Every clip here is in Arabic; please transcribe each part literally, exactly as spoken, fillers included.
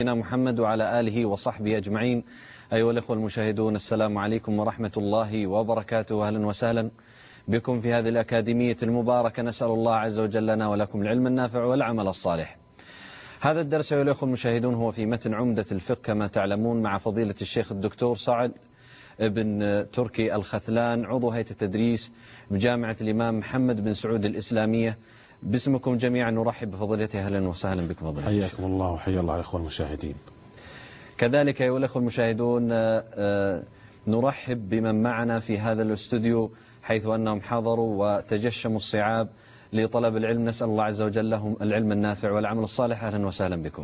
محمد وعلى آله وصحبه أجمعين. أيها الأخوة المشاهدون، السلام عليكم ورحمة الله وبركاته. أهلا وسهلا بكم في هذه الأكاديمية المباركة. نسأل الله عز وجل لنا ولكم العلم النافع والعمل الصالح. هذا الدرس أيها الأخوة المشاهدون هو في متن عمدة الفقه كما تعلمون، مع فضيلة الشيخ الدكتور سعد بن تركي الختلان، عضو هيئة التدريس بجامعة الإمام محمد بن سعود الإسلامية. باسمكم جميعا نرحب بفضيلته. أهلا وسهلا بكم فضيلة الشيخ. حياكم الله وحيا الله الأخوة المشاهدين. كذلك أيها الأخوة المشاهدون نرحب بمن معنا في هذا الاستوديو، حيث أنهم حضروا وتجشموا الصعاب لطلب العلم. نسأل الله عز وجل لهم العلم النافع والعمل الصالح. أهلا وسهلا بكم.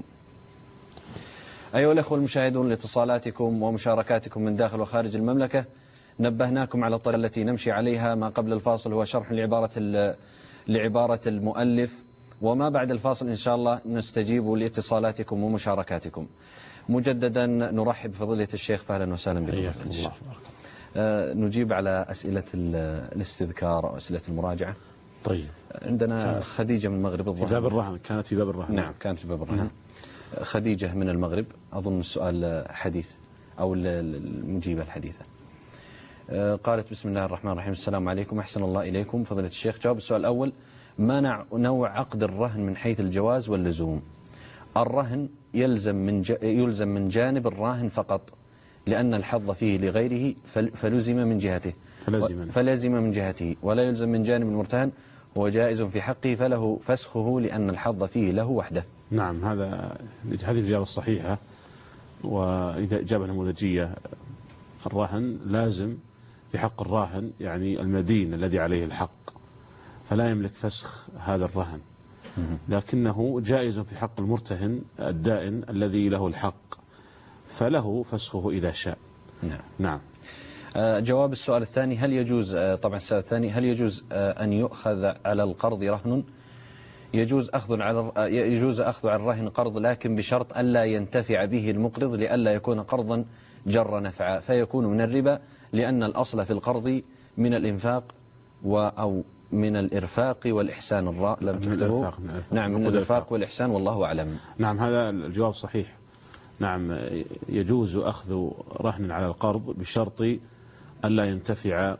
أيها الأخوة المشاهدون، لاتصالاتكم ومشاركاتكم من داخل وخارج المملكة نبهناكم على الطريقة التي نمشي عليها. ما قبل الفاصل هو شرح لعبارة لعبارة المؤلف، وما بعد الفاصل إن شاء الله نستجيب لاتصالاتكم ومشاركاتكم. مجددا نرحب بفضيلة الشيخ، فأهلا وسهلا بكم. حياكم الله. آه نجيب على أسئلة الاستذكار أو أسئلة المراجعة. طيب، عندنا خديجة من المغرب الظاهر. في باب الرهن، كانت في باب الرهن. نعم كانت في باب الرهن. خديجة من المغرب، أظن السؤال حديث أو المجيبة الحديثة. قالت: بسم الله الرحمن الرحيم، السلام عليكم، أحسن الله إليكم فضيلة الشيخ. جواب السؤال الأول: ما نوع عقد الرهن من حيث الجواز واللزوم؟ الرهن يلزم من يلزم من جانب الراهن فقط، لأن الحظ فيه لغيره فلزم من جهته فلزم, فلزم من جهته ولا يلزم من جانب المرتهن، هو جائز في حقه فله فسخه لأن الحظ فيه له وحده. نعم، هذا هذه الإجابة الصحيحة. وإذا إجابة نموذجية: الرهن لازم في حق الراهن، يعني المدين الذي عليه الحق، فلا يملك فسخ هذا الرهن، لكنه جائز في حق المرتهن الدائن الذي له الحق، فله فسخه إذا شاء. نعم. نعم. جواب السؤال الثاني: هل يجوز طبعا السؤال الثاني هل يجوز أن يؤخذ على القرض رهن؟ يجوز أخذ على يجوز أخذ على الرهن قرض، لكن بشرط ألا ينتفع به المقرض، لئلا يكون قرضا جر نفعا فيكون من الربا، لأن الأصل في القرض من الإنفاق أو من الإرفاق والإحسان. الراء لم تكتبوا. نعم، من الإرفاق والإحسان، والله أعلم. نعم، هذا الجواب صحيح. نعم، يجوز أخذ رهن على القرض بشرط ألا ينتفع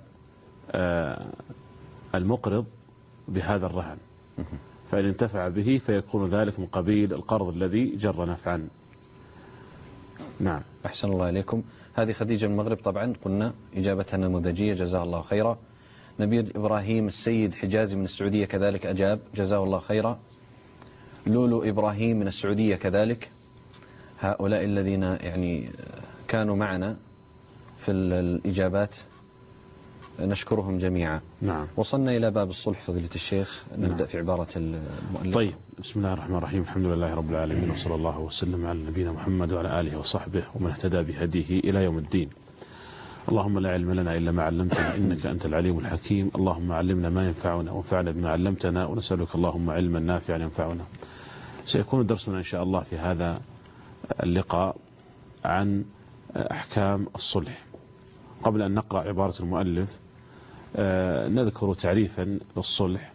المقرض بهذا الرهن، فإن انتفع به فيكون ذلك من قبيل القرض الذي جر نفعا. نعم. أحسن الله إليكم. هذه خديجة من المغرب، طبعا قلنا إجابتها نموذجية، جزاه الله خيرا. نبيل إبراهيم السيد حجازي من السعودية كذلك أجاب، جزاه الله خيرا. لولو إبراهيم من السعودية كذلك. هؤلاء الذين يعني كانوا معنا في الإجابات نشكرهم جميعا. نعم. وصلنا إلى باب الصلح فضيلة الشيخ. نبدأ نعم. في عبارة المؤلف. طيب، بسم الله الرحمن الرحيم، الحمد لله رب العالمين، وصلى الله وسلم على نبينا محمد وعلى آله وصحبه ومن اهتدى بهديه إلى يوم الدين. اللهم لا علم لنا إلا ما علمتنا إنك أنت العليم الحكيم. اللهم علمنا ما ينفعنا وانفعنا بما علمتنا، ونسألك اللهم علما نافعا ينفعنا. سيكون درسنا إن شاء الله في هذا اللقاء عن أحكام الصلح. قبل أن نقرأ عبارة المؤلف نذكر تعريفا للصلح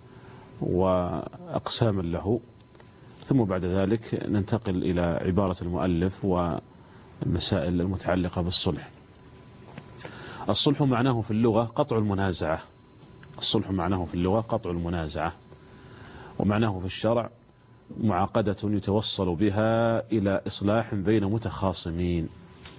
وأقساما له، ثم بعد ذلك ننتقل إلى عبارة المؤلف والمسائل المتعلقة بالصلح. الصلح معناه في اللغة قطع المنازعة. الصلح معناه في اللغة قطع المنازعة، ومعناه في الشرع معاقدة يتوصل بها إلى إصلاح بين متخاصمين.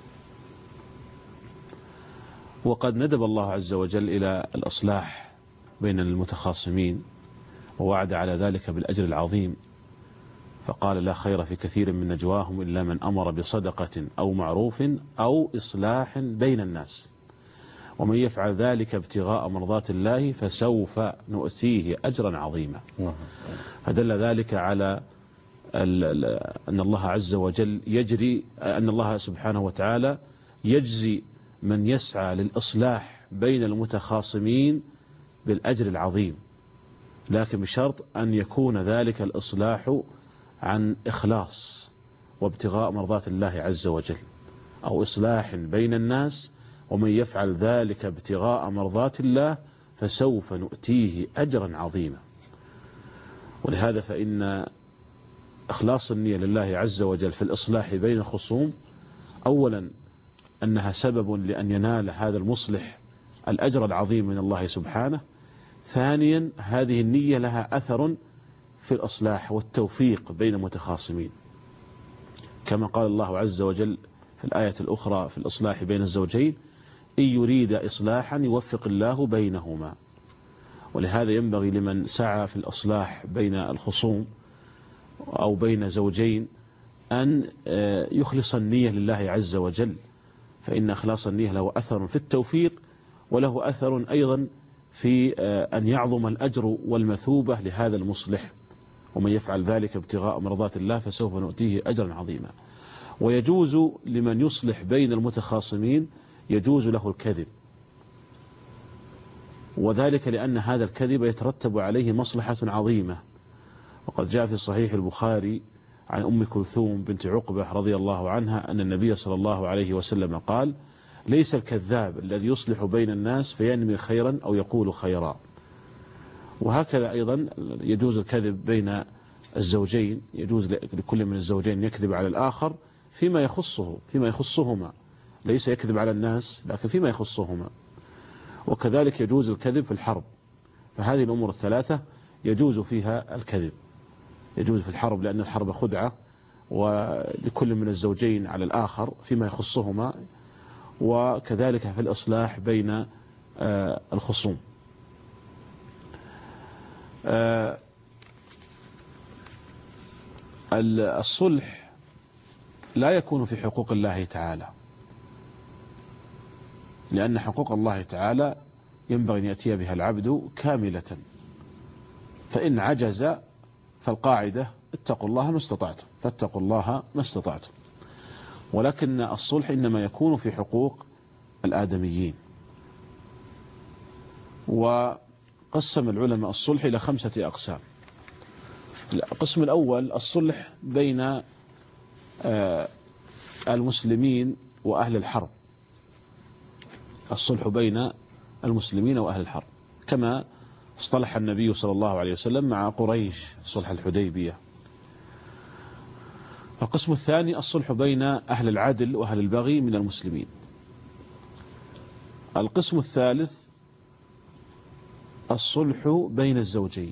وقد ندب الله عز وجل إلى الإصلاح بين المتخاصمين، ووعد على ذلك بالأجر العظيم، فقال: لا خير في كثير من نجواهم إلا من أمر بصدقة أو معروف أو إصلاح بين الناس، ومن يفعل ذلك ابتغاء مرضات الله فسوف نؤتيه أجرا عظيما. فدل ذلك على أن الله عز وجل يجري أن الله سبحانه وتعالى يجزي من يسعى للإصلاح بين المتخاصمين بالأجر العظيم، لكن بشرط أن يكون ذلك الإصلاح عن إخلاص وابتغاء مرضات الله عز وجل، أو إصلاح بين الناس، ومن يفعل ذلك ابتغاء مرضات الله فسوف نؤتيه أجرا عظيما. ولهذا فإن إخلاص النية لله عز وجل في الإصلاح بين الخصوم، أولا أنها سبب لأن ينال هذا المصلح الأجر العظيم من الله سبحانه. ثانيا هذه النية لها أثر في الإصلاح والتوفيق بين المتخاصمين، كما قال الله عز وجل في الآية الأخرى في الإصلاح بين الزوجين: إن يريد إصلاحا يوفق الله بينهما. ولهذا ينبغي لمن سعى في الإصلاح بين الخصوم أو بين زوجين أن يخلص النية لله عز وجل، فإن إخلاص النية له أثر في التوفيق، وله أثر أيضا في أن يعظم الأجر والمثوبة لهذا المصلح، ومن يفعل ذلك ابتغاء مرضات الله فسوف نؤتيه أجرا عظيما. ويجوز لمن يصلح بين المتخاصمين يجوز له الكذب، وذلك لأن هذا الكذب يترتب عليه مصلحة عظيمة. وقد جاء في صحيح البخاري عن أم كلثوم بنت عقبة رضي الله عنها أن النبي صلى الله عليه وسلم قال: ليس الكذاب الذي يصلح بين الناس فينمي خيرا أو يقول خيرا. وهكذا أيضا يجوز الكذب بين الزوجين، يجوز لكل من الزوجين يكذب على الآخر فيما يخصه فيما يخصهما، ليس يكذب على الناس لكن فيما يخصهما. وكذلك يجوز الكذب في الحرب، فهذه الأمور الثلاثة يجوز فيها الكذب. يجوز في الحرب لأن الحرب خدعة، ولكل من الزوجين على الآخر فيما يخصهما، وكذلك في الإصلاح بين الخصوم. الصلح لا يكون في حقوق الله تعالى، لأن حقوق الله تعالى ينبغي أن يأتي بها العبد كاملة، فإن عجز فالقاعدة اتقوا الله ما استطعتم، فاتقوا الله ما استطعتم. ولكن الصلح إنما يكون في حقوق الآدميين. وقسم العلماء الصلح إلى خمسة أقسام. القسم الأول الصلح بين المسلمين وأهل الحرب، الصلح بين المسلمين وأهل الحرب، كما اصطلح النبي صلى الله عليه وسلم مع قريش صلح الحديبية. القسم الثاني الصلح بين أهل العدل وأهل البغي من المسلمين. القسم الثالث الصلح بين الزوجين.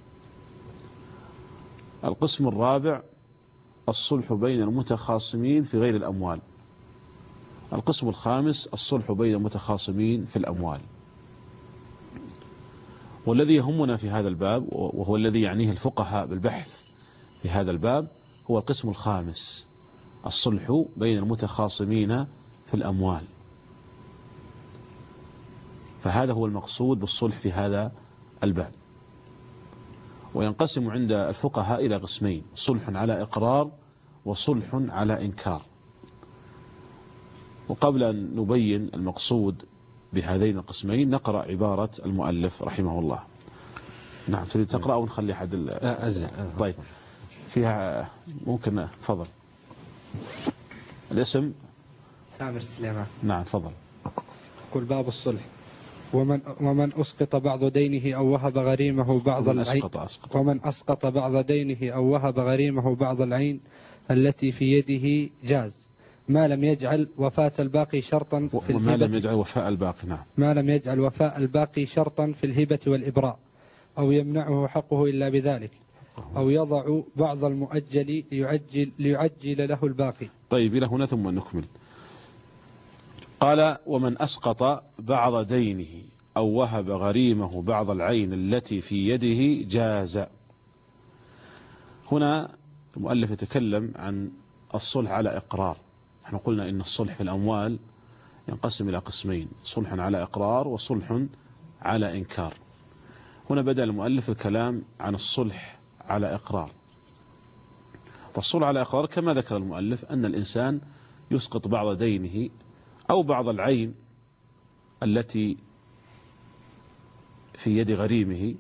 القسم الرابع الصلح بين المتخاصمين في غير الأموال. القسم الخامس الصلح بين المتخاصمين في الأموال. والذي يهمنا في هذا الباب، وهو الذي يعنيه الفقهاء بالبحث في هذا الباب، هو القسم الخامس الصلح بين المتخاصمين في الأموال. فهذا هو المقصود بالصلح في هذا الباب. وينقسم عند الفقهاء إلى قسمين: صلح على إقرار وصلح على إنكار. وقبل أن نبين المقصود بهذين القسمين نقرأ عبارة المؤلف رحمه الله. نعم، تريد تقرأ أو نخلي حد ال... أزل. طيب، فيها ممكن تفضل. الاسم ثامر سليمان. نعم تفضل. قل باب الصلح: ومن ومن أسقط بعض دينه أو وهب غريمه بعض العين أسقط أسقط. ومن أسقط بعض دينه أو وهب غريمه بعض العين التي في يده جاز، ما لم يجعل وفاة الباقي شرطا في وما الهبة لم يجعل وفاء الباقي. نعم، ما لم يجعل وفاء الباقي شرطا في الهبة والإبراء، أو يمنعه حقه إلا بذلك، أو يضع بعض المؤجل ليعجل, ليعجل له الباقي. طيب، إلى هنا ثم نكمل. قال: ومن أسقط بعض دينه أو وهب غريمه بعض العين التي في يده جاز. هنا المؤلف يتكلم عن الصلح على إقرار. نحن قلنا إن الصلح في الأموال ينقسم إلى قسمين: صلح على إقرار وصلح على إنكار. هنا بدأ المؤلف الكلام عن الصلح على إقرار. فالصلح على إقرار كما ذكر المؤلف أن الإنسان يسقط بعض دينه أو بعض العين التي في يد غريمه،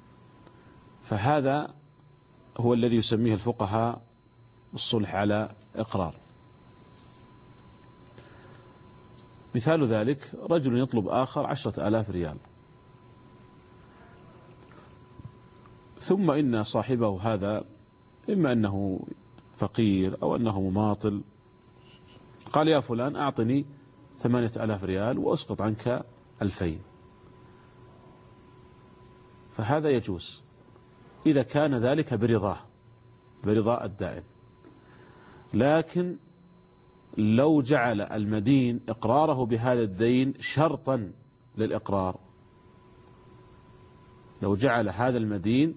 فهذا هو الذي يسميه الفقهاء الصلح على إقرار. مثال ذلك: رجل يطلب آخر عشرة آلاف ريال، ثم إن صاحبه هذا إما أنه فقير أو أنه مماطل، قال يا فلان أعطني ثمانية آلاف ريال وأسقط عنك ألفين، فهذا يجوز إذا كان ذلك برضاه، برضاء الدائن. لكن لو جعل المدين إقراره بهذا الدين شرطا للإقرار، لو جعل هذا المدين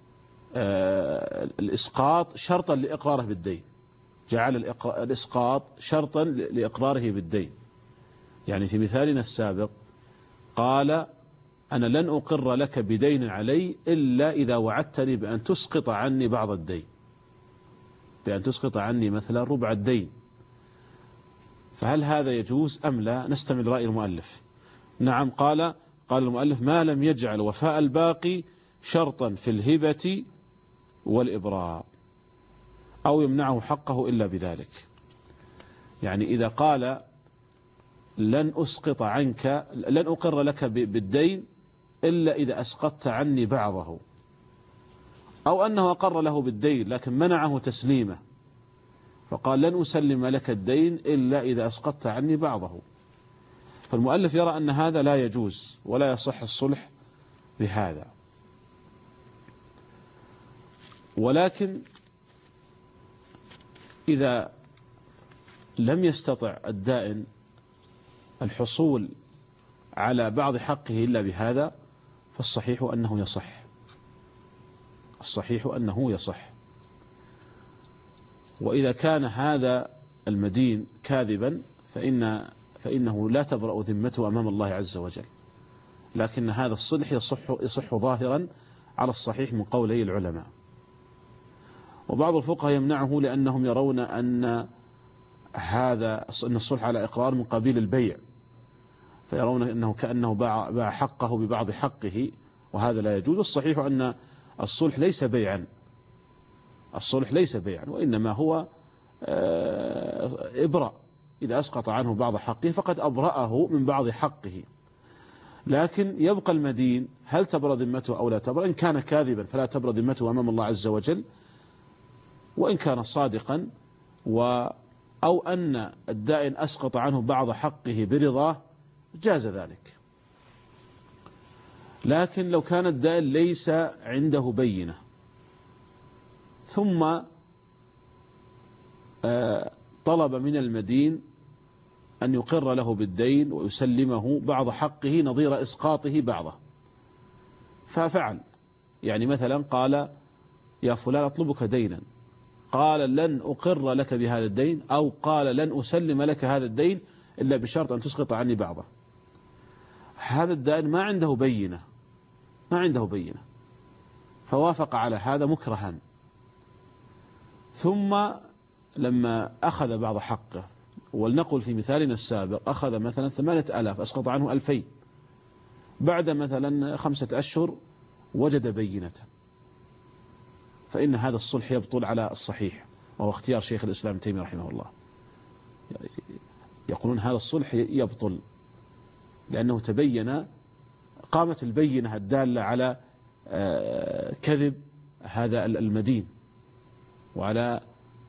الإسقاط شرطا لإقراره بالدين، جعل الإسقاط شرطا لإقراره بالدين، يعني في مثالنا السابق قال أنا لن أقر لك بدين علي إلا إذا وعدتني بأن تسقط عني بعض الدين، بأن تسقط عني مثلا ربع الدين، فهل هذا يجوز أم لا؟ نستمع رأي المؤلف. نعم، قال قال المؤلف ما لم يجعل وفاء الباقي شرطا في الهبة والإبراء أو يمنعه حقه إلا بذلك. يعني إذا قال لن أسقط عنك، لن أقر لك بالدين إلا إذا أسقطت عني بعضه، أو أنه أقر له بالدين لكن منعه تسليمه، فقال لن أسلم لك الدين إلا إذا أسقطت عني بعضه، فالمؤلف يرى أن هذا لا يجوز ولا يصح الصلح بهذا. ولكن إذا لم يستطع الدائن الحصول على بعض حقه إلا بهذا فالصحيح أنه يصح، الصحيح أنه يصح. وإذا كان هذا المدين كاذبا فإن فإنه لا تبرأ ذمته أمام الله عز وجل، لكن هذا الصلح يصح يصح ظاهرا على الصحيح من قولي العلماء. وبعض الفقهاء يمنعه لأنهم يرون أن هذا أن الصلح على إقرار من قبيل البيع، فيرون أنه كأنه باع, باع حقه ببعض حقه، وهذا لا يجوز. الصحيح أن الصلح ليس بيعا، الصلح ليس بيعا، وإنما هو إبراء، إذا أسقط عنه بعض حقه فقد أبرأه من بعض حقه. لكن يبقى المدين هل تبرأ ذمته أو لا تبرأ؟ إن كان كاذبا فلا تبرأ ذمته أمام الله عز وجل، وإن كان صادقا و أو أن الدائن أسقط عنه بعض حقه برضاه جاز ذلك. لكن لو كان الدائن ليس عنده بينة ثم طلب من المدين أن يقر له بالدين ويسلمه بعض حقه نظير إسقاطه بعضه، ففعل، يعني مثلا قال يا فلان أطلبك دينا، قال لن أقر لك بهذا الدين، أو قال لن أسلم لك هذا الدين إلا بشرط أن تسقط عني بعضه. هذا الدائن ما عنده بينة، ما عنده بينة، فوافق على هذا مكرها، ثم لما أخذ بعض حقه، ولنقل في مثالنا السابق أخذ مثلا ثمانية آلاف أسقط عنه ألفين، بعد مثلا خمسة أشهر وجد بينة، فإن هذا الصلح يبطل على الصحيح، وهو اختيار شيخ الإسلام ابن تيمية رحمه الله. يقولون هذا الصلح يبطل لأنه تبين، قامت البينة الدالة على كذب هذا المدين وعلى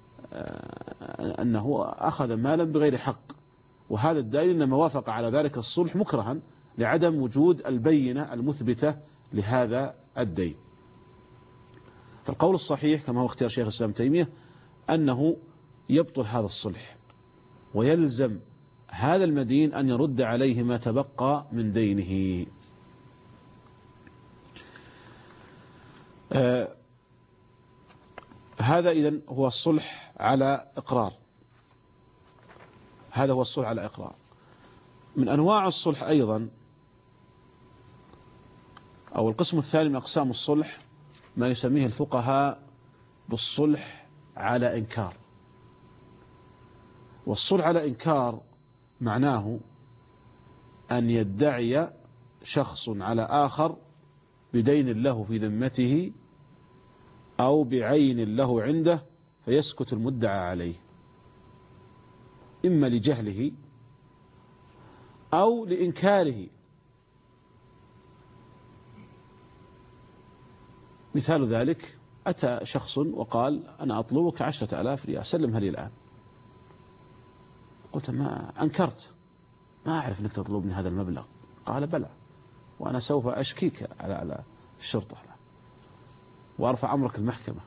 أنه أخذ مالا بغير حق، وهذا الدائن إنما وافق على ذلك الصلح مكرها لعدم وجود البينة المثبتة لهذا الدين. فالقول الصحيح كما هو اختيار شيخ الإسلام ابن تيمية أنه يبطل هذا الصلح، ويلزم هذا المدين أن يرد عليه ما تبقى من دينه. آه هذا إذن هو الصلح على إقرار، هذا هو الصلح على إقرار. من أنواع الصلح أيضا، أو القسم الثاني من أقسام الصلح، ما يسميه الفقهاء بالصلح على إنكار. والصلح على إنكار معناه أن يدعي شخص على آخر بدين له في ذمته أو بعين له عنده، فيسكت المدعى عليه، إما لجهله أو لإنكاره. مثال ذلك أتى شخص وقال أنا أطلبك عشرة آلاف ريال سلمها لي الآن. قلت ما أنكرت، ما أعرف أنك تطلبني هذا المبلغ. قال بلى، وأنا سوف أشكيك على على الشرطة وأرفع أمرك المحكمة.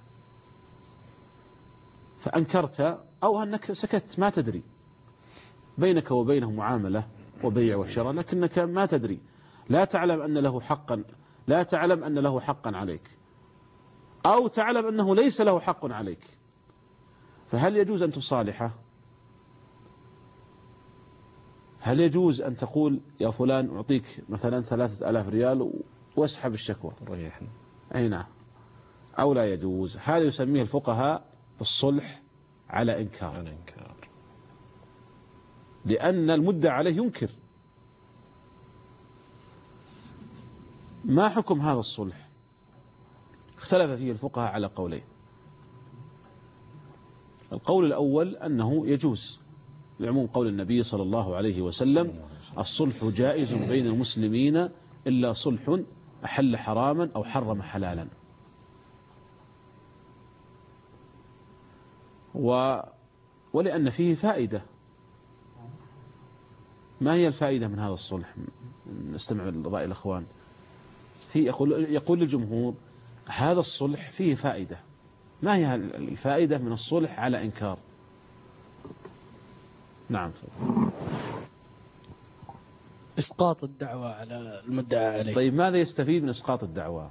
فأنكرت أو أنك سكت، ما تدري، بينك وبينه معاملة وبيع وشراء، لكنك ما تدري، لا تعلم أن له حقا، لا تعلم أن له حقا عليك، أو تعلم أنه ليس له حق عليك. فهل يجوز أن تصالحه؟ هل يجوز أن تقول يا فلان أعطيك مثلا ثلاثة آلاف ريال واسحب الشكوى؟ ريحنا. أي نعم. أو لا يجوز؟ هذا يسميه الفقهاء الصلح على إنكار. على إنكار. لأن المدعى عليه ينكر. ما حكم هذا الصلح؟ اختلف فيه الفقهاء على قولين. القول الأول أنه يجوز لعموم قول النبي صلى الله عليه وسلم الصلح جائز بين المسلمين إلا صلح أحل حراما أو حرم حلالا. و ولأن فيه فائدة. ما هي الفائدة من هذا الصلح؟ نستمع لرأي الأخوان. في يقول يقول الجمهور هذا الصلح فيه فائدة. ما هي الفائدة من الصلح على إنكار؟ نعم. إسقاط الدعوة على المدعى عليه. طيب ماذا يستفيد من إسقاط الدعوة؟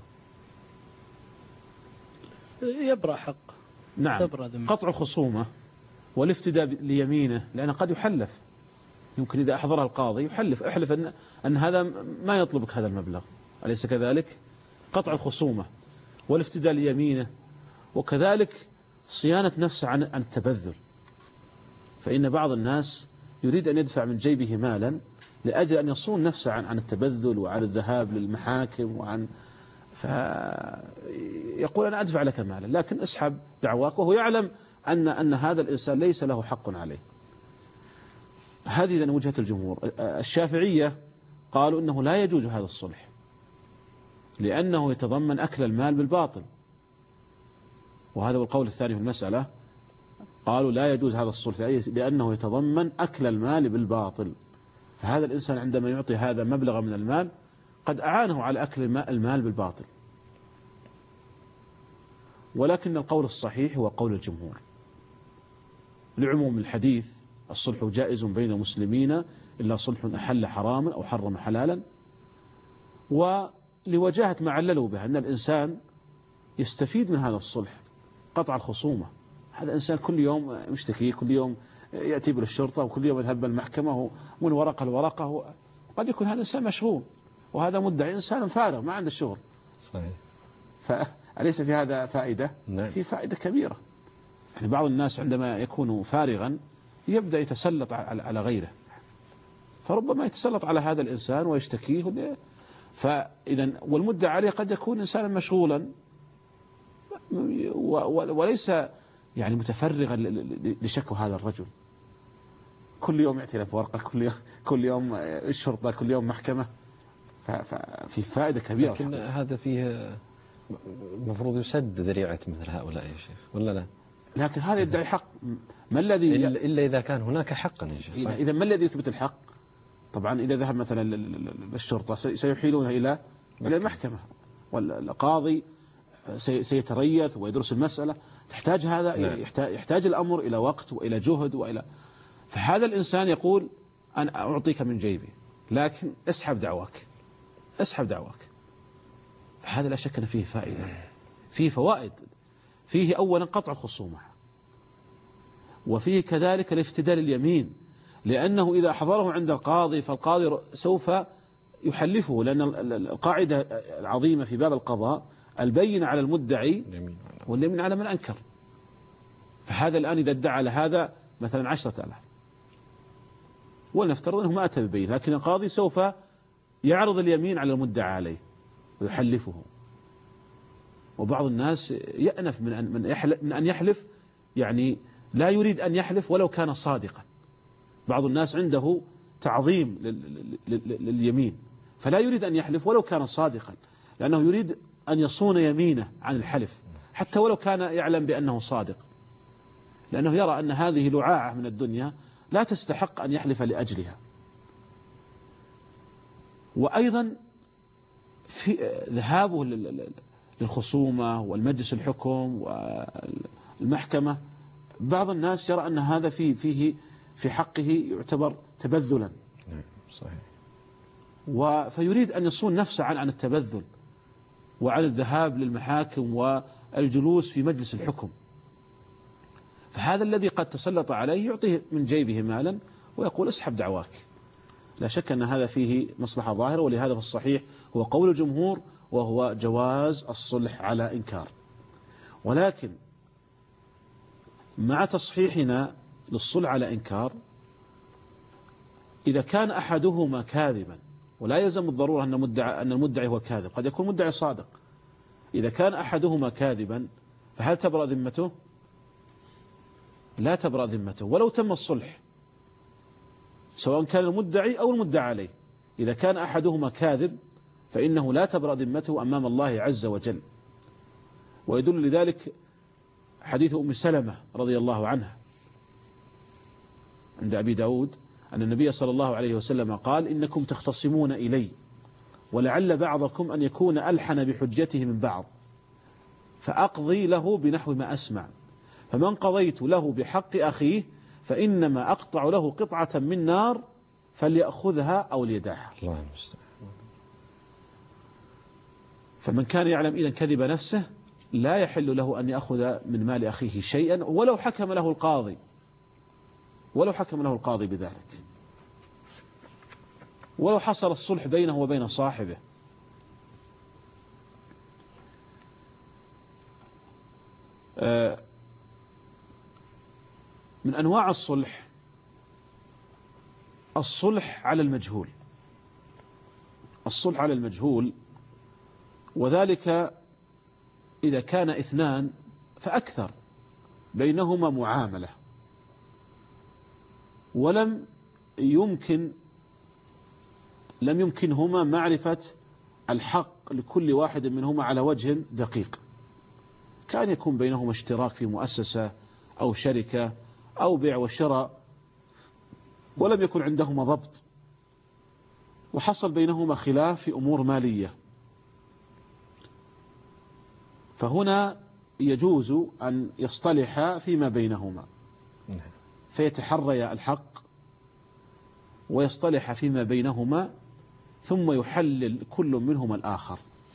يبرأ حق. نعم. قطع الخصومة والافتداء ليمينه، لأنه قد يحلف. يمكن إذا أحضرها القاضي يحلف احلف أن, أن هذا ما يطلبك هذا المبلغ، أليس كذلك؟ قطع الخصومة والافتداء ليمينه، وكذلك صيانة نفسه عن عن التبذل. فإن بعض الناس يريد أن يدفع من جيبه مالا لأجل أن يصون نفسه عن عن التبذل وعن الذهاب للمحاكم وعن فيقول أنا أدفع لك مالا لكن اسحب دعواك، وهو يعلم أن أن هذا الإنسان ليس له حق عليه. هذه إذن وجهة الجمهور. الشافعية قالوا إنه لا يجوز هذا الصلح لأنه يتضمن أكل المال بالباطل، وهذا هو القول الثاني في المسألة. قالوا لا يجوز هذا الصلح لأنه يتضمن أكل المال بالباطل. فهذا الإنسان عندما يعطي هذا مبلغ من المال قد أعانه على أكل المال بالباطل. ولكن القول الصحيح هو قول الجمهور لعموم الحديث الصلح جائز بين المسلمين إلا صلح أحل حراما أو حرم حلالا، ولوجاهة ما عللوا به أن الإنسان يستفيد من هذا الصلح. قطع الخصومة، هذا إنسان كل يوم مشتكي، كل يوم يأتي بالشرطة، وكل يوم يذهب بالمحكمة ومن ورقة لورقة. قد يكون هذا إنسان مشغول، وهذا مدعي إنسان فارغ ما عنده شغل. صحيح. فأليس في هذا فائدة؟ نعم. في فائدة كبيرة. يعني بعض الناس عندما يكون فارغا يبدأ يتسلط على غيره، فربما يتسلط على هذا الإنسان ويشتكيه. فإذا والمدعى عليه قد يكون إنسانا مشغولا وليس يعني متفرغا لشكوى هذا الرجل. كل يوم يأتي له ورقة، كل يوم كل يوم الشرطة، كل يوم محكمة. ففي فائدة كبيرة. لكن هذا فيه المفروض يسد ذريعة مثل هؤلاء يا شيخ، ولا لا؟ لكن هذا يدعي حق. ما الذي إلا إذا كان هناك حقا يا شيخ. إذا ما الذي يثبت الحق؟ طبعا إذا ذهب مثلا للشرطة سيحيلونها إلى إلى المحكمة، والقاضي سيتريث ويدرس المسألة. تحتاج هذا نعم. يحتاج الأمر إلى وقت وإلى جهد وإلى. فهذا الإنسان يقول أنا أعطيك من جيبي لكن اسحب دعواك، اسحب دعواك. هذا لا شك أن فيه فائدة، فيه فوائد. فيه أولا قطع الخصومة، وفيه كذلك الافتداء لليمين، لأنه إذا حضره عند القاضي فالقاضي سوف يحلفه، لأن القاعدة العظيمة في باب القضاء البين على المدعي واليمين على من أنكر. فهذا الآن إذا ادعى على هذا مثلا عشرة آلاف ولنفترض أنه ما أتى ببين، لكن القاضي سوف يعرض اليمين على المدعى عليه ويحلفه. وبعض الناس يأنف من أن من يحلف من أن يحلف، يعني لا يريد أن يحلف ولو كان صادقا. بعض الناس عنده تعظيم لليمين فلا يريد أن يحلف ولو كان صادقا، لأنه يريد أن يصون يمينه عن الحلف. حتى ولو كان يعلم بأنه صادق، لأنه يرى أن هذه لعاعة من الدنيا لا تستحق أن يحلف لأجلها. وأيضا في ذهابه للخصومة والمجلس الحكم والمحكمة، بعض الناس يرى أن هذا فيه فيه في حقه يعتبر تبذلا، صحيح، فيريد أن يصون نفسه عن عن التبذل وعن الذهاب للمحاكم والجلوس في مجلس الحكم. فهذا الذي قد تسلط عليه يعطيه من جيبه مالا ويقول اسحب دعواك. لا شك أن هذا فيه مصلحة ظاهرة، ولهذا في الصحيح هو قول الجمهور وهو جواز الصلح على إنكار. ولكن مع تصحيحنا للصلح على إنكار، إذا كان أحدهما كاذبا، ولا يلزم الضرورة أن المدعي أن المدعي هو الكاذب، قد يكون مدعي صادق. إذا كان أحدهما كاذبا فهل تبرأ ذمته؟ لا تبرأ ذمته ولو تم الصلح، سواء كان المدعي أو المدعى عليه. إذا كان أحدهما كاذب فإنه لا تبرأ ذمته أمام الله عز وجل. ويدل لذلك حديث أم سلمة رضي الله عنها عند أبي داود أن النبي صلى الله عليه وسلم قال: إنكم تختصمون إلي ولعل بعضكم أن يكون ألحن بحجته من بعض، فأقضي له بنحو ما أسمع، فمن قضيت له بحق أخيه فإنما أقطع له قطعة من نار فليأخذها أو ليدعها. الله المستعان. فمن كان يعلم إذن كذب نفسه لا يحل له أن يأخذ من مال أخيه شيئا ولو حكم له القاضي ولو حكم له القاضي بذلك، ولو حصل الصلح بينه وبين صاحبه. من أنواع الصلح الصلح على المجهول، الصلح على المجهول، وذلك إذا كان اثنان فأكثر بينهما معاملة ولم يمكن لم يمكنهما معرفة الحق لكل واحد منهما على وجه دقيق، كان يكون بينهما اشتراك في مؤسسة أو شركة أو بيع وشراء ولم يكن عندهما ضبط، وحصل بينهما خلاف في أمور مالية، فهنا يجوز أن يصطلحا فيما بينهما فيتحريا الحق ويصطلح فيما بينهما ثم يحلل كل منهما الآخر.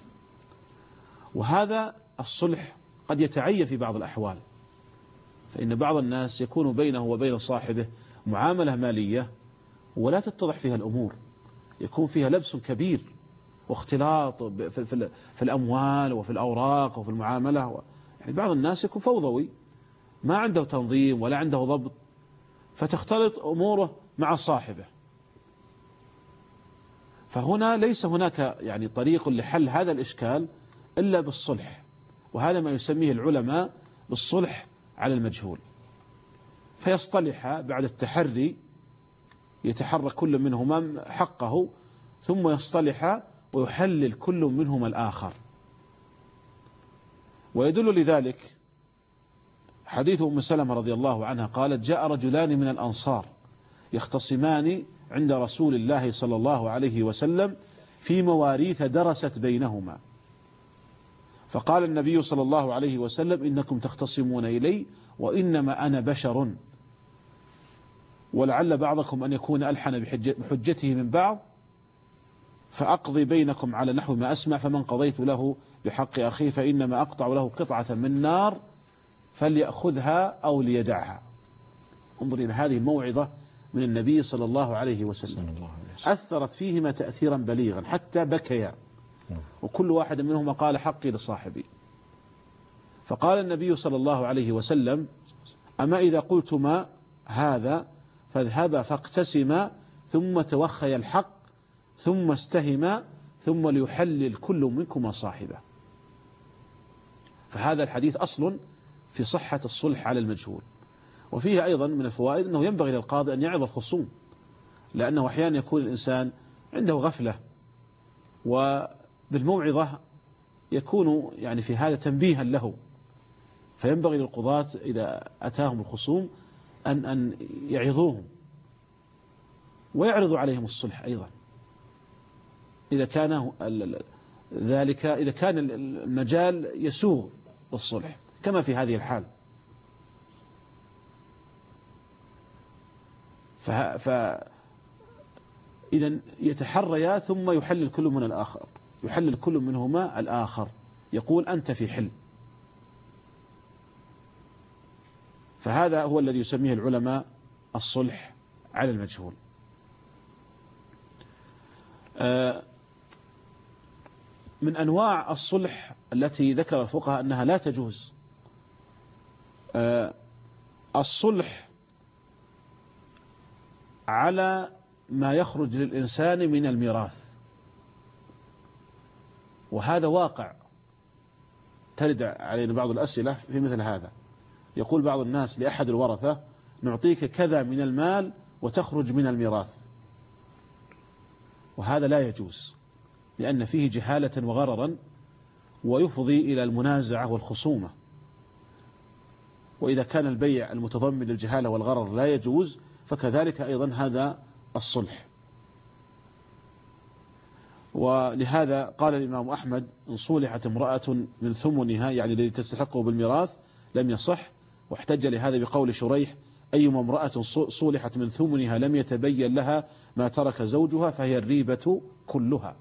وهذا الصلح قد يتعين في بعض الأحوال، فإن بعض الناس يكون بينه وبين صاحبه معاملة مالية ولا تتضح فيها الأمور، يكون فيها لبس كبير واختلاط في الأموال وفي الأوراق وفي المعاملة. يعني بعض الناس يكون فوضوي ما عنده تنظيم ولا عنده ضبط، فتختلط أموره مع صاحبه. فهنا ليس هناك يعني طريق لحل هذا الإشكال إلا بالصلح، وهذا ما يسميه العلماء بالصلح على المجهول. فيصطلح بعد التحري، يتحرى كل منهما حقه ثم يصطلح ويحلل كل منهما الآخر. ويدل لذلك حديث أم سلمة رضي الله عنها قالت: جاء رجلان من الأنصار يختصمان عند رسول الله صلى الله عليه وسلم في مواريث درست بينهما، فقال النبي صلى الله عليه وسلم: إنكم تختصمون إلي وإنما أنا بشر، ولعل بعضكم أن يكون ألحن بحجته من بعض، فأقضي بينكم على نحو ما أسمع، فمن قضيت له بحق أخيه فإنما أقطع له قطعة من نار فليأخذها أو ليدعها. انظر إلى هذه الموعظة من النبي صلى الله عليه وسلم، أثرت فيهما تأثيرا بليغا حتى بكيا، وكل واحد منهما قال: حقي لصاحبي. فقال النبي صلى الله عليه وسلم: أما إذا قلتما هذا فاذهبا فاقتسما ثم توخيا الحق ثم استهما ثم ليحلل كل منكما صاحبه. فهذا الحديث أصل في صحة الصلح على المجهول. وفيه أيضا من الفوائد أنه ينبغي للقاضي أن يعظ الخصوم، لأنه أحيانا يكون الإنسان عنده غفلة، وبالموعظة يكون يعني في هذا تنبيها له فينبغي للقضاة إذا أتاهم الخصوم أن أن يعظوهم ويعرضوا عليهم الصلح أيضا إذا كان ذلك إذا كان المجال يسوغ للصلح كما في هذه الحال. فإذا يتحريا ثم يحلل كل من الآخر يحلل كل منهما الآخر يقول أنت في حل. فهذا هو الذي يسميه العلماء الصلح على المجهول. من أنواع الصلح التي ذكر الفقهاء أنها لا تجوز الصلح على ما يخرج للإنسان من الميراث، وهذا واقع ترد علينا بعض الأسئلة في مثل هذا. يقول بعض الناس لأحد الورثة نعطيك كذا من المال وتخرج من الميراث، وهذا لا يجوز لأن فيه جهالة وغررا ويفضي إلى المنازعة والخصومة. وإذا كان البيع المتضمن للجهالة والغرر لا يجوز فكذلك أيضا هذا الصلح. ولهذا قال الإمام أحمد إن صولحت امرأة من ثمنها يعني الذي تستحقه بالميراث لم يصح، واحتج لهذا بقول شريح أيما امرأة صولحت من ثمنها لم يتبين لها ما ترك زوجها فهي الريبة كلها.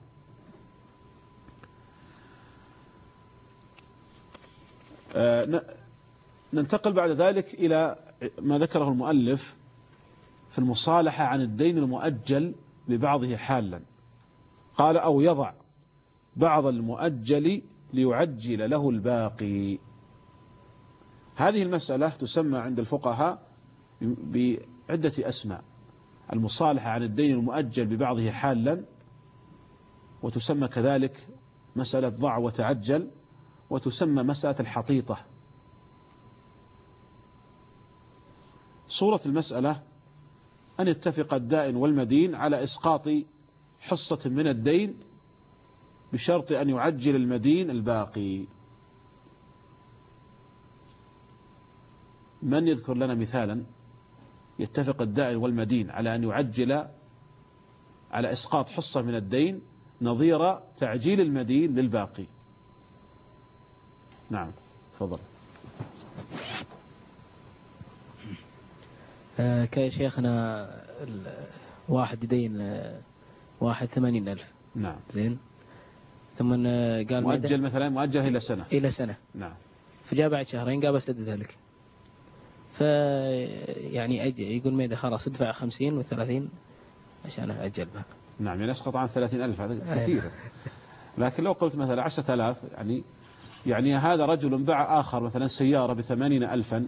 ننتقل بعد ذلك إلى ما ذكره المؤلف في المصالحة عن الدين المؤجل ببعضه حالا. قال أو يضع بعض المؤجل ليعجل له الباقي. هذه المسألة تسمى عند الفقهاء بعدة أسماء: المصالحة عن الدين المؤجل ببعضه حالا، وتسمى كذلك مسألة ضع وتعجل، وتسمى مسألة الحطيطة. صورة المسألة أن يتفق الدائن والمدين على إسقاط حصة من الدين بشرط أن يعجل المدين الباقي. من يذكر لنا مثالا يتفق الدائن والمدين على أن يعجل على إسقاط حصة من الدين نظير تعجيل المدين للباقي؟ نعم تفضل. آه كشيخنا واحد يدين واحد ثمانين ألف. نعم. زين. ثم قال مؤجل مثلا مؤجل إلى سنة. إلى سنة. نعم. فجاء بعد شهرين قال بسدد ذلك. ف يعني أجل يقول ميدا خلاص ادفع خمسين وثلاثين عشان أجل بها. نعم يعني يسقط عن ثلاثين ألف هذا كثير. لكن لو قلت مثلا عشرة آلاف يعني يعني هذا رجل باع آخر مثلا سيارة بثمانين ألفا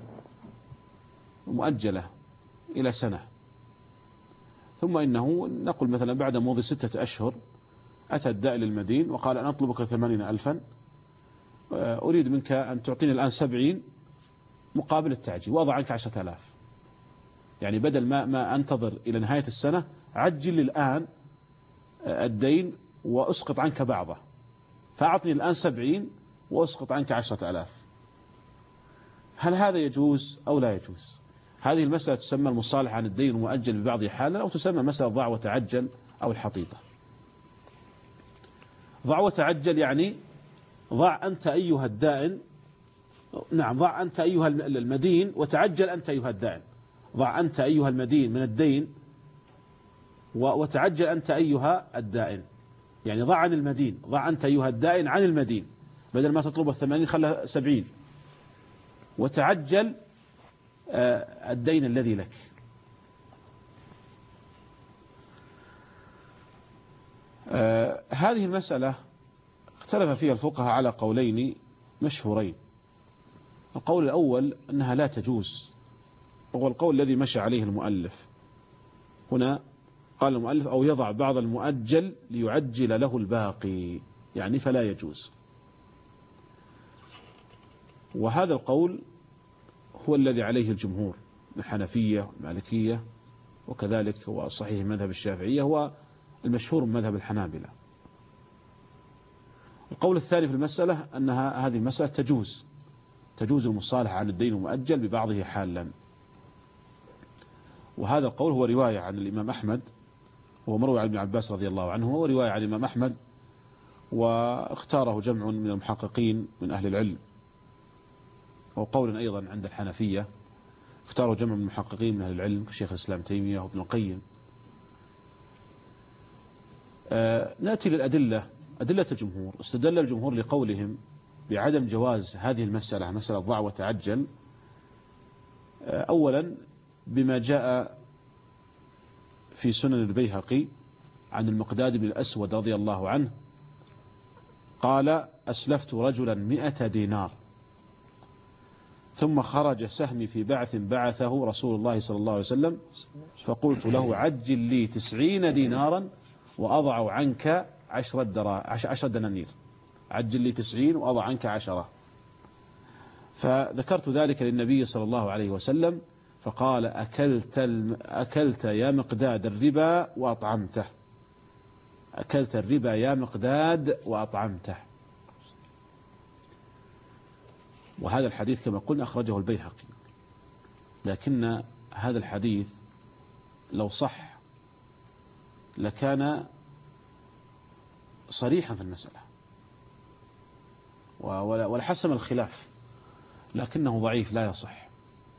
مؤجلة إلى سنة، ثم إنه نقول مثلا بعد مضي ستة أشهر أتى الدائن للمدين وقال أنا أطلبك ثمانين ألفا، أريد منك أن تعطيني الآن سبعين مقابل التعجيل وأضع عنك عشرة آلاف. يعني بدل ما ما أنتظر إلى نهاية السنة عجل الآن الدين وأسقط عنك بعضه، فأعطني الآن سبعين وأسقط عنك عشرة آلاف. هل هذا يجوز أو لا يجوز؟ هذه المسألة تسمى المصالحة عن الدين المؤجل ببعضه حالا، أو تسمى مسألة ضع وتعجل أو الحطيطة. ضع وتعجل يعني ضع أنت أيها الدائن، نعم ضع أنت أيها المدين وتعجل أنت أيها الدائن. ضع أنت أيها المدين من الدين وتعجل أنت أيها الدائن. يعني ضع عن المدين، ضع أنت أيها الدائن عن المدين، بدل ما تطلب الثمانين خلها سبعين، وتعجل الدين الذي لك. هذه المسألة اختلف فيها الفقهاء على قولين مشهورين. القول الأول أنها لا تجوز، وهو القول الذي مشى عليه المؤلف. هنا قال المؤلف أو يضع بعض المؤجل ليعجل له الباقي، يعني فلا يجوز. وهذا القول هو الذي عليه الجمهور من الحنفية والمالكية، وكذلك هو صحيح مذهب الشافعية، هو المشهور من مذهب الحنابلة. القول الثاني في المسألة أنها هذه المسألة تجوز، تجوز المصالحة عن الدين المؤجل ببعضه حالا. وهذا القول هو رواية عن الإمام أحمد، هو مروي عن ابن عباس رضي الله عنه، ورواية عن الإمام أحمد، واختاره جمع من المحققين من أهل العلم، وقول أيضا عند الحنفية اختاره جمع من المحققين من أهل العلم كشيخ الإسلام تيمية وابن القيم. آه نأتي للأدلة. أدلة الجمهور: استدل الجمهور لقولهم بعدم جواز هذه المسألة، مسألة ضع وتعجل، آه أولا بما جاء في سنن البيهقي عن المقداد بن الأسود رضي الله عنه قال: أسلفت رجلا مئة دينار ثم خرج سهمي في بعث بعثه رسول الله صلى الله عليه وسلم، فقلت له: عجل لي تسعين دينارا وأضع عنك عشرة درا عشر دنانير، عجل لي تسعين وأضع عنك عشرة. فذكرت ذلك للنبي صلى الله عليه وسلم، فقال: أكلت, الم... أكلت يا مقداد الربا وأطعمته، أكلت الربا يا مقداد وأطعمته. وهذا الحديث كما قلنا أخرجه البيهقي، لكن هذا الحديث لو صح لكان صريحا في المسألة ولحسم الخلاف، لكنه ضعيف لا يصح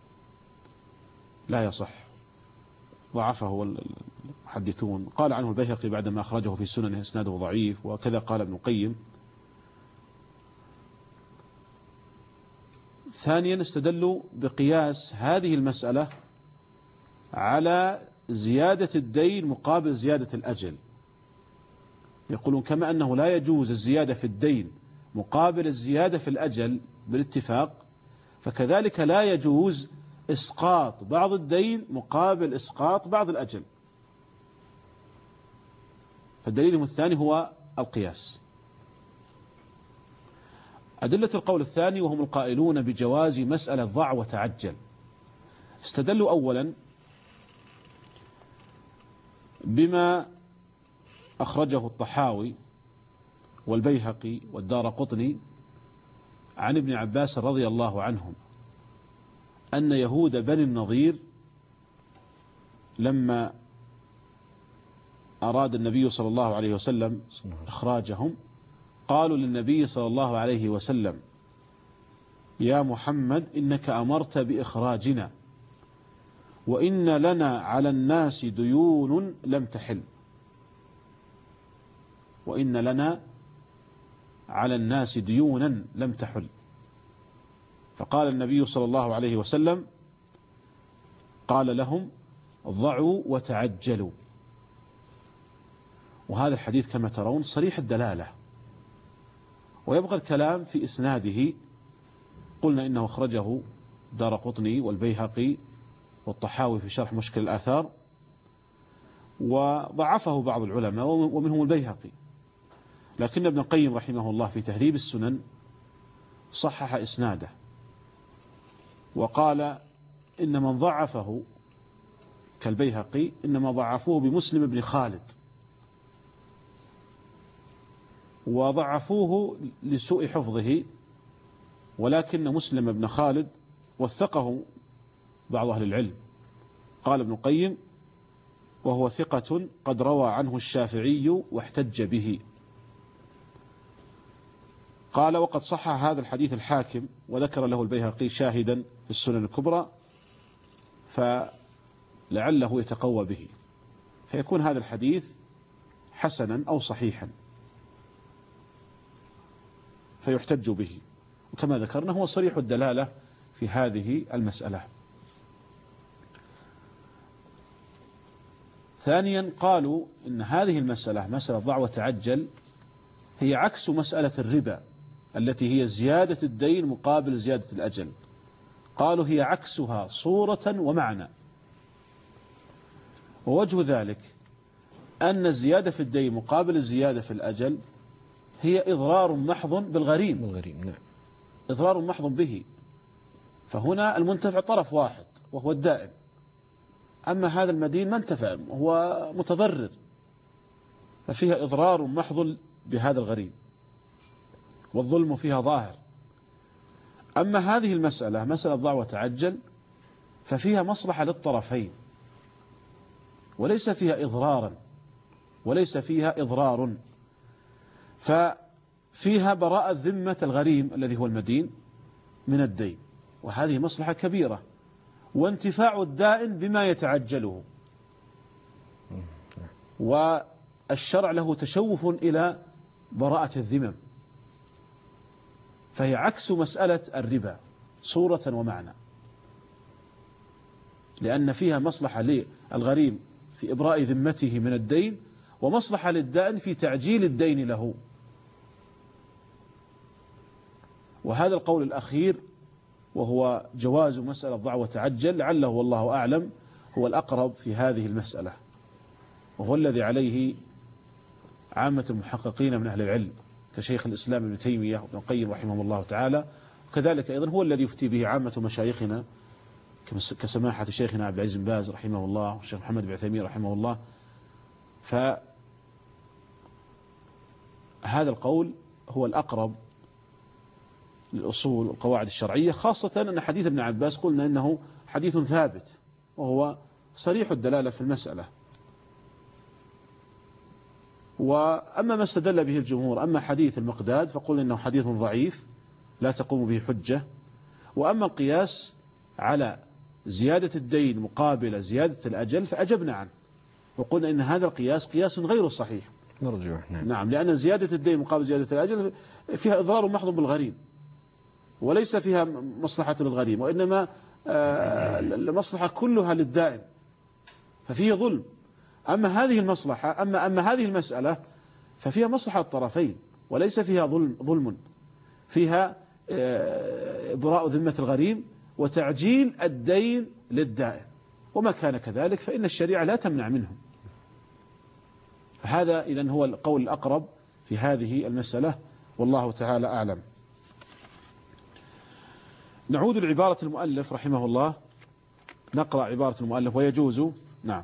لا يصح ضعفه المحدثون. قال عنه البيهقي بعدما أخرجه في سنن إسناده ضعيف، وكذا قال ابن القيم. ثانيا استدلوا بقياس هذه المسألة على زيادة الدين مقابل زيادة الأجل. يقولون كما أنه لا يجوز الزيادة في الدين مقابل الزيادة في الأجل بالاتفاق، فكذلك لا يجوز إسقاط بعض الدين مقابل إسقاط بعض الأجل. فالدليل الثاني هو القياس. أدلة القول الثاني وهم القائلون بجواز مسألة ضع وتعجل، استدلوا أولا بما أخرجه الطحاوي والبيهقي والدارقطني عن ابن عباس رضي الله عنهم أن يهود بني النضير لما أراد النبي صلى الله عليه وسلم إخراجهم قالوا للنبي صلى الله عليه وسلم: يا محمد إنك أمرت بإخراجنا وإن لنا على الناس ديون لم تحل، وإن لنا على الناس ديونا لم تحل. فقال النبي صلى الله عليه وسلم قال لهم: ضعوا وتعجلوا. وهذا الحديث كما ترون صريح الدلالة، ويبقى الكلام في إسناده. قلنا إنه أخرجه دارقطني والبيهقي والطحاوي في شرح مشكل الآثار، وضعفه بعض العلماء ومنهم البيهقي، لكن ابن القيم رحمه الله في تهذيب السنن صحح إسناده وقال إن من ضعفه كالبيهقي إنما ضعفوه بمسلم بن خالد، وضعفوه لسوء حفظه، ولكن مسلم بن خالد وثقه بعض أهل العلم. قال ابن القيم: وهو ثقة قد روى عنه الشافعي واحتج به. قال: وقد صح هذا الحديث الحاكم، وذكر له البيهقي شاهدا في السنن الكبرى، فلعله يتقوى به، فيكون هذا الحديث حسنا أو صحيحا فيحتج به. وكما ذكرنا هو صريح الدلالة في هذه المسألة. ثانيا قالوا إن هذه المسألة مسألة ضع وتعجل هي عكس مسألة الربا التي هي زيادة الدين مقابل زيادة الأجل. قالوا هي عكسها صورة ومعنى. ووجه ذلك أن الزيادة في الدين مقابل الزيادة في الأجل هي إضرار محض بالغريم، بالغريم نعم. إضرار محض به، فهنا المنتفع طرف واحد وهو الدائن، أما هذا المدين ما انتفع، هو متضرر، ففيها إضرار محض بهذا الغريم، والظلم فيها ظاهر. أما هذه المسألة مسألة ضع وتعجل ففيها مصلحة للطرفين وليس فيها إضرارا وليس فيها إضرار، ففيها براءة ذمة الغريم الذي هو المدين من الدين، وهذه مصلحة كبيرة، وانتفاع الدائن بما يتعجله، والشرع له تشوف إلى براءة الذمم، فهي عكس مسألة الربا صورة ومعنى، لأن فيها مصلحة للغريم في إبراء ذمته من الدين، ومصلحة للدائن في تعجيل الدين له. وهذا القول الأخير وهو جواز مسألة ضع وتعجل لعله والله أعلم هو الأقرب في هذه المسألة، وهو الذي عليه عامة المحققين من أهل العلم كشيخ الإسلام ابن تيمية وابن القيم رحمه الله تعالى، وكذلك أيضا هو الذي يفتي به عامة مشايخنا كسماحة شيخنا عبد العزيز بن باز رحمه الله والشيخ محمد بن عثيمين رحمه الله. فهذا القول هو الأقرب للأصول والقواعد الشرعية، خاصة أن حديث ابن عباس قلنا إنه حديث ثابت وهو صريح الدلالة في المسألة. وأما ما استدل به الجمهور، أما حديث المقداد فقلنا إنه حديث ضعيف لا تقوم به حجة، وأما القياس على زيادة الدين مقابل زيادة الأجل فأجبنا عنه وقلنا إن هذا القياس قياس غير صحيح مرجوح. نعم. نعم، لأن زيادة الدين مقابل زيادة الأجل فيها إضرار محض بالغريم وليس فيها مصلحة للغريم، وإنما المصلحة كلها للدائن ففيه ظلم. أما هذه المصلحة أما أما هذه المسألة ففيها مصلحة الطرفين وليس فيها ظلم ظلم فيها إبراء ذمة الغريم وتعجيل الدين للدائن، وما كان كذلك فإن الشريعة لا تمنع منه. هذا إذن هو القول الأقرب في هذه المسألة والله تعالى أعلم. نعود لعبارة المؤلف رحمه الله، نقرأ عبارة المؤلف: ويجوز نعم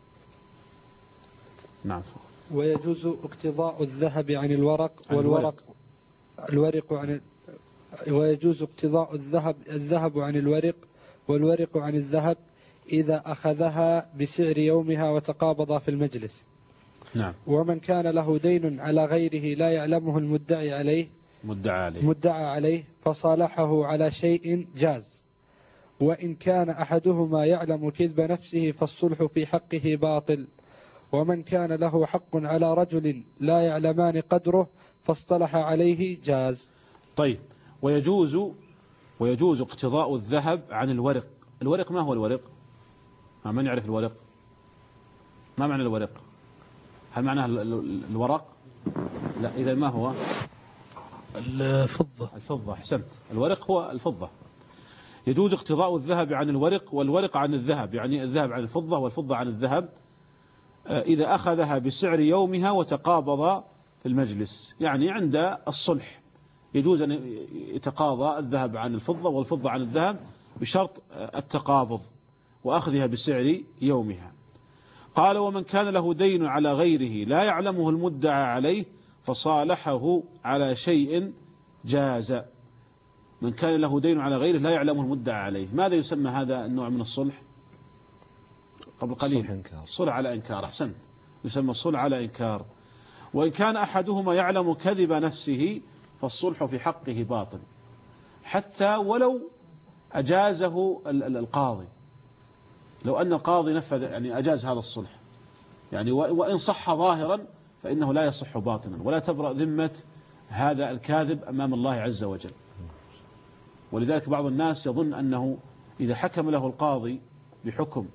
نعم ويجوز اقتضاء الذهب عن الورق والورق الورق عن ويجوز اقتضاء الذهب الذهب عن الورق والورق عن الذهب إذا أخذها بسعر يومها وتقابضا في المجلس. نعم. ومن كان له دين على غيره لا يعلمه المدعي عليه مدعى عليه مدعى عليه فصالحه على شيء جاز، وإن كان أحدهما يعلم كذب نفسه فالصلح في حقه باطل، ومن كان له حق على رجل لا يعلمان قدره فاصطلح عليه جاز. طيب، ويجوز ويجوز اقتضاء الذهب عن الورق. الورق ما هو الورق؟ من يعرف الورق؟ ما معنى الورق؟ هل معناه الورق؟ لا. إذا ما هو؟ الفضة. الفضة، أحسنت. الورق هو الفضة. يجوز اقتضاء الذهب عن الورق والورق عن الذهب، يعني الذهب عن الفضة والفضة عن الذهب، إذا أخذها بسعر يومها وتقابض في المجلس، يعني عند الصلح يجوز أن يتقاضى الذهب عن الفضة والفضة عن الذهب بشرط التقابض وأخذها بسعر يومها. قال: ومن كان له دين على غيره لا يعلمه المدعى عليه فصالحه على شيء جاز. من كان له دين على غيره لا يعلمه المدعى عليه، ماذا يسمى هذا النوع من الصلح؟ قبل قليل الصلح على إنكار. أحسن، يسمى الصلح على إنكار. وإن كان أحدهما يعلم كذب نفسه فالصلح في حقه باطل، حتى ولو أجازه القاضي، لو أن القاضي نفذ يعني أجاز هذا الصلح، يعني وإن صح ظاهرا فإنه لا يصح باطنا، ولا تبرأ ذمة هذا الكاذب أمام الله عز وجل. ولذلك بعض الناس يظن أنه إذا حكم له القاضي بحكم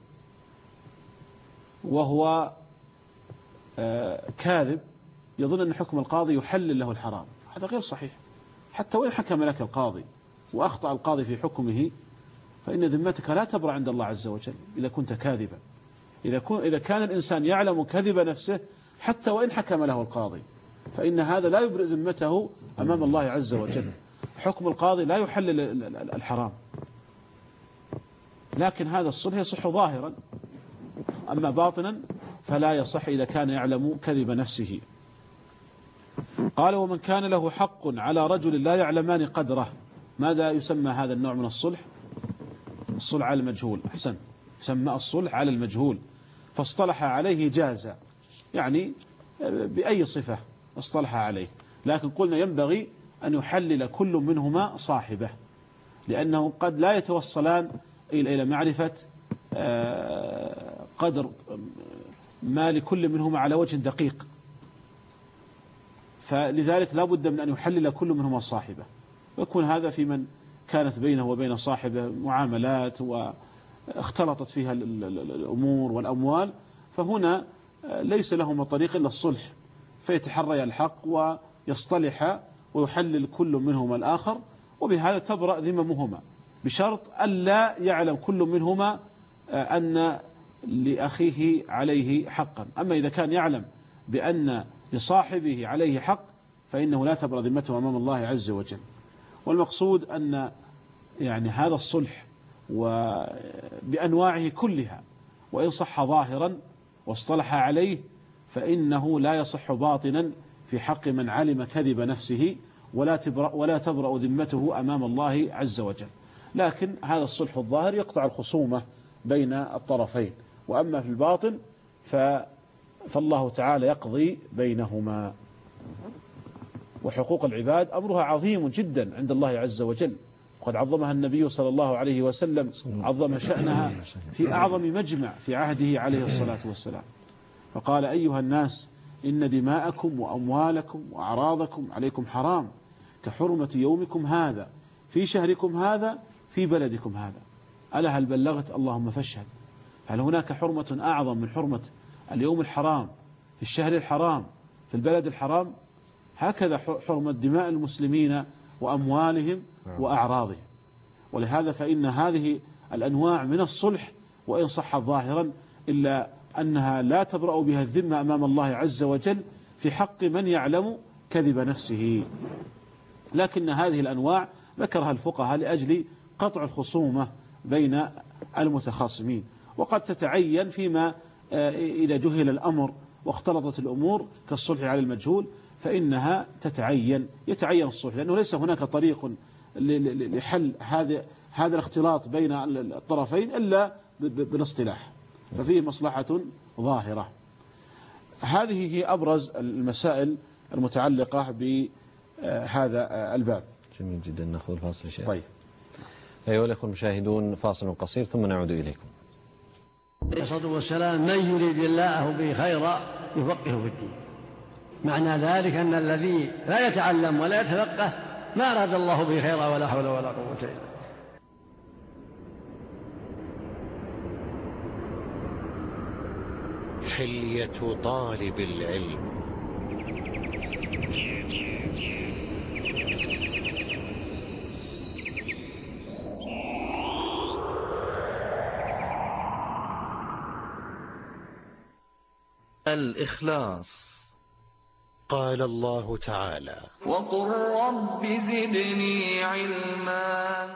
وهو كاذب يظن أن حكم القاضي يحلل له الحرام. هذا غير صحيح. حتى وإن حكم لك القاضي وأخطأ القاضي في حكمه فإن ذمتك لا تبرأ عند الله عز وجل إذا كنت كاذبا. إذا إذا كان الإنسان يعلم كذب نفسه حتى وإن حكم له القاضي فإن هذا لا يبرئ ذمته أمام الله عز وجل. حكم القاضي لا يحلل الحرام، لكن هذا الصلح يصح ظاهرا، أما باطنا فلا يصح إذا كان يعلم كذب نفسه. قال: ومن كان له حق على رجل لا يعلمان قدره ماذا يسمى هذا النوع من الصلح؟ الصلح على المجهول. أحسن، يسمى الصلح على المجهول. فاصطلح عليه جاز، يعني بأي صفة اصطلح عليه، لكن قلنا ينبغي أن يحلل كل منهما صاحبه، لأنه قد لا يتوصلان إلى معرفة قدر ما لكل منهما على وجه دقيق، فلذلك لا بد من أن يحلل كل منهما صاحبه، ويكون هذا في من كانت بينه وبين صاحبه معاملات واختلطت فيها الأمور والأموال، فهنا ليس لهما طريق إلا الصلح، فيتحرى الحق ويصطلح ويحلل كل منهما الآخر، وبهذا تبرأ ذممهما، بشرط ألا يعلم كل منهما أن لأخيه عليه حقا. أما إذا كان يعلم بأن لصاحبه عليه حق فإنه لا تبرأ ذمته أمام الله عز وجل. والمقصود أن يعني هذا الصلح وبأنواعه كلها وإن صح ظاهرا واصطلح عليه فإنه لا يصح باطنا في حق من علم كذب نفسه، ولا تبرأ, ولا تبرأ ذمته أمام الله عز وجل. لكن هذا الصلح الظاهر يقطع الخصومة بين الطرفين، وأما في الباطن ف فالله تعالى يقضي بينهما. وحقوق العباد أمرها عظيم جدا عند الله عز وجل، وقد عظمها النبي صلى الله عليه وسلم، عظم شأنها في أعظم مجمع في عهده عليه الصلاة والسلام، فقال: أيها الناس إن دماءكم وأموالكم وأعراضكم عليكم حرام كحرمة يومكم هذا في شهركم هذا في بلدكم هذا. ألا هل بلغت؟ اللهم فاشهد. هل هناك حرمة أعظم من حرمة اليوم الحرام في الشهر الحرام في البلد الحرام؟ هكذا حرمة دماء المسلمين وأموالهم وأعراضهم. ولهذا فإن هذه الأنواع من الصلح وإن صح ظاهرا إلا أنها لا تبرأ بها الذمة أمام الله عز وجل في حق من يعلم كذب نفسه. لكن هذه الأنواع ذكرها الفقهاء لأجل قطع الخصومة بين المتخاصمين، وقد تتعين فيما إذا جهل الأمر واختلطت الأمور كالصلح على المجهول فإنها تتعين يتعين الصلح، لأنه ليس هناك طريق لحل هذا هذا الاختلاط بين الطرفين إلا بالاصطلاح، ففيه مصلحة ظاهرة. هذه هي أبرز المسائل المتعلقة بهذا الباب. جميل جدا. نأخذ الفاصل شيء. طيب. أيها الأخوة المشاهدون، فاصل قصير ثم نعود إليكم. عليه الصلاة والسلام: من يريد الله به خيرا يفقهه في الدين. معنى ذلك أن الذي لا يتعلم ولا يتفقه ما أراد الله به خيرا ولا حول ولا قوة إلا بالله. حلية طالب العلم. الإخلاص. قال الله تعالى: وقل رب زدني علما.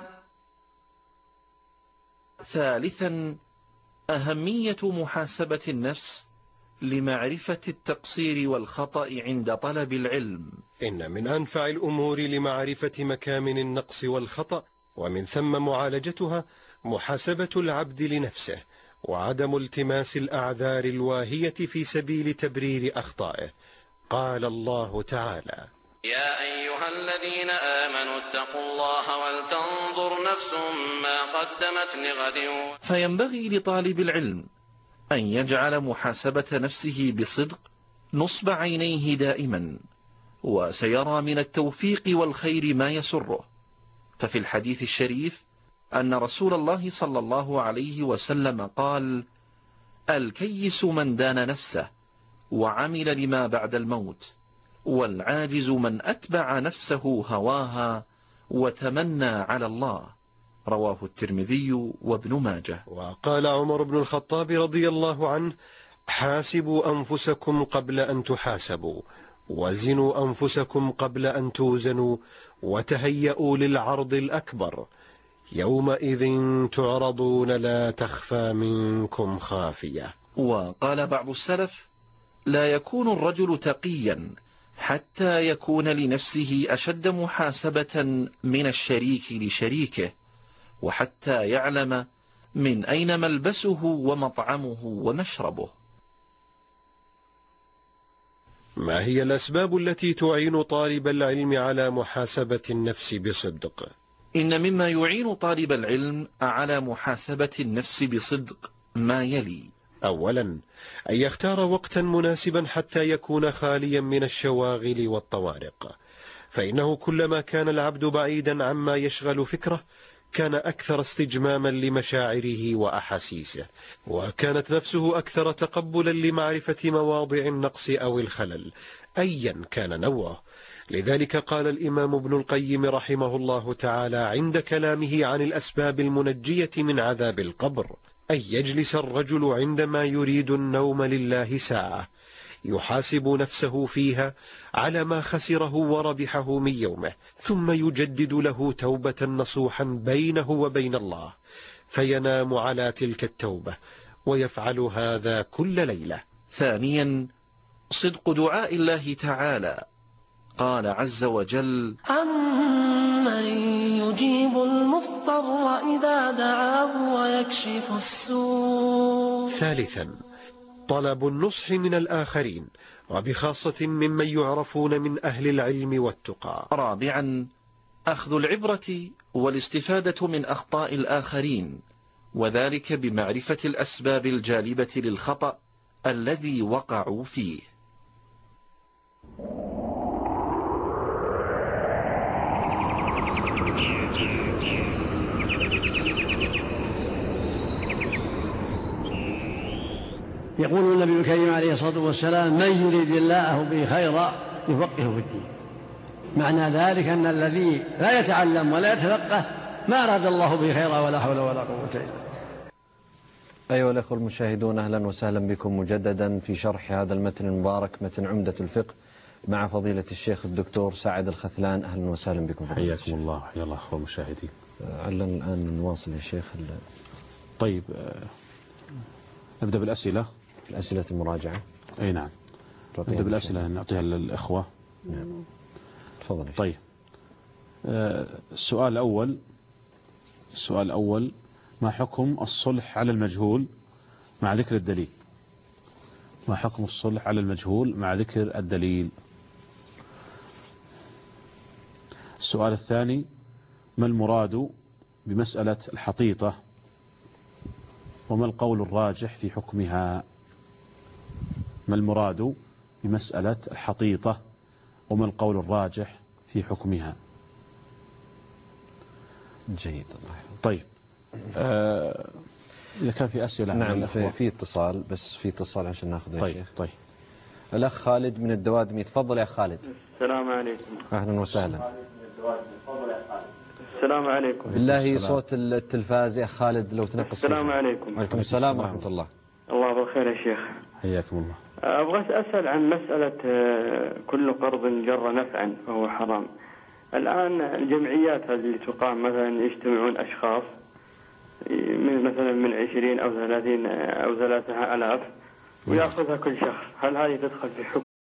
ثالثا، أهمية محاسبة النفس لمعرفة التقصير والخطأ عند طلب العلم. إن من أنفع الأمور لمعرفة مكامن النقص والخطأ ومن ثم معالجتها محاسبة العبد لنفسه، وعدم التماس الأعذار الواهية في سبيل تبرير أخطائه. قال الله تعالى: يا أيها الذين آمنوا اتقوا الله ولتنظر نفس ما قدمت لغد. فينبغي لطالب العلم أن يجعل محاسبة نفسه بصدق نصب عينيه دائما، وسيرى من التوفيق والخير ما يسره. ففي الحديث الشريف أن رسول الله صلى الله عليه وسلم قال: الكيس من دان نفسه وعمل لما بعد الموت، والعاجز من أتبع نفسه هواها وتمنى على الله. رواه الترمذي وابن ماجه. وقال عمر بن الخطاب رضي الله عنه: حاسبوا أنفسكم قبل أن تحاسبوا، وزنوا أنفسكم قبل أن توزنوا، وتهيئوا للعرض الأكبر، يومئذ تعرضون لا تخفى منكم خافية. وقال بعض السلف: لا يكون الرجل تقيا حتى يكون لنفسه أشد محاسبة من الشريك لشريكه، وحتى يعلم من أين ملبسه ومطعمه ومشربه. ما هي الأسباب التي تعين طالب العلم على محاسبة النفس بصدق؟ إن مما يعين طالب العلم على محاسبة النفس بصدق ما يلي: أولا، أن يختار وقتا مناسبا حتى يكون خاليا من الشواغل والطوارق، فإنه كلما كان العبد بعيدا عما يشغل فكره كان أكثر استجماما لمشاعره وأحاسيسه، وكانت نفسه أكثر تقبلا لمعرفة مواضع النقص أو الخلل أيا كان نوعه. لذلك قال الإمام ابن القيم رحمه الله تعالى عند كلامه عن الأسباب المنجية من عذاب القبر: أن يجلس الرجل عندما يريد النوم لله ساعة يحاسب نفسه فيها على ما خسره وربحه من يومه، ثم يجدد له توبة نصوحا بينه وبين الله، فينام على تلك التوبة، ويفعل هذا كل ليلة. ثانيا، صدق دعاء الله تعالى. قال عز وجل: أمن يجيب المضطر إذا دعاه ويكشف السوء. ثالثا، طلب النصح من الآخرين، وبخاصة ممن يعرفون من أهل العلم والتقى. رابعا، أخذ العبرة والاستفادة من أخطاء الآخرين، وذلك بمعرفة الأسباب الجالبة للخطأ الذي وقعوا فيه. يقول النبي الكريم عليه الصلاة والسلام: من يريد الله به خيرا يفقهه في الدين. معنى ذلك أن الذي لا يتعلم ولا يتفقه ما أراد الله به خيرا ولا حول ولا قوة إلا بالله. أيها الأخوة المشاهدون، أهلا وسهلا بكم مجددا في شرح هذا المتن المبارك، متن عمدة الفقه، مع فضيلة الشيخ الدكتور سعد الخثلان. أهلا وسهلا بكم. حياكم الله. حيا الله أخوة المشاهدين. علنا الآن نواصل يا شيخ. طيب، نبدأ بالأسئلة. الأسئلة المراجعة. أي نعم، نبدأ بالأسئلة نعطيها للإخوة. نعم، تفضل. طيب، السؤال الأول السؤال الأول ما حكم الصلح على المجهول مع ذكر الدليل؟ ما حكم الصلح على المجهول مع ذكر الدليل؟ السؤال الثاني: ما المراد بمسألة الحطيطة، وما القول الراجح في حكمها؟ ما المراد بمسألة الحطيطة، وما القول الراجح في حكمها؟ جيد. طيب، آه إذا كان في أسئلة. نعم، في, في اتصال، بس في اتصال عشان ناخذ. طيب. يا شيخ. طيب، الأخ خالد من الدوادمي، تفضل يا خالد. السلام عليكم. أهلا وسهلا. السلام عليكم. بالله صوت التلفاز يا خالد لو تنقص. السلام عليكم. وعليكم السلام ورحمة الله. الله بالخير يا شيخ. حياكم الله. أبغى أسأل عن مسألة كل قرض جر نفعا فهو حرام. الآن الجمعيات اللي تقام مثلا يجتمعون أشخاص من مثلا من عشرين أو ثلاثين أو ثلاثة آلاف ويأخذها كل شخص، هل هذه تدخل في حكم